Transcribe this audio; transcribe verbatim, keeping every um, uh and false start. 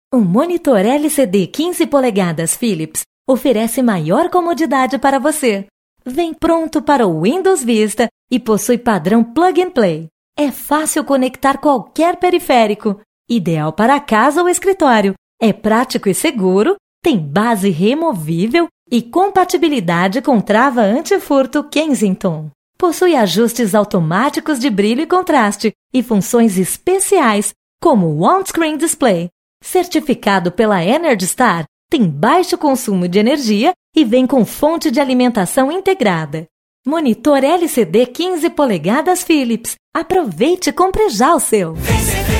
O monitor L C D quinze polegadas Philips oferece maior comodidade para você. Vem pronto para o Windows Vista e possui padrão Plug and Play. É fácil conectar qualquer periférico. Ideal para casa ou escritório. É prático e seguro, tem base removível e compatibilidade com trava antifurto Kensington. Possui ajustes automáticos de brilho e contraste e funções especiais como o On-Screen Display. Certificado pela Energy Star, tem baixo consumo de energia e vem com fonte de alimentação integrada. Monitor L C D quinze polegadas Philips. Aproveite e compre já o seu!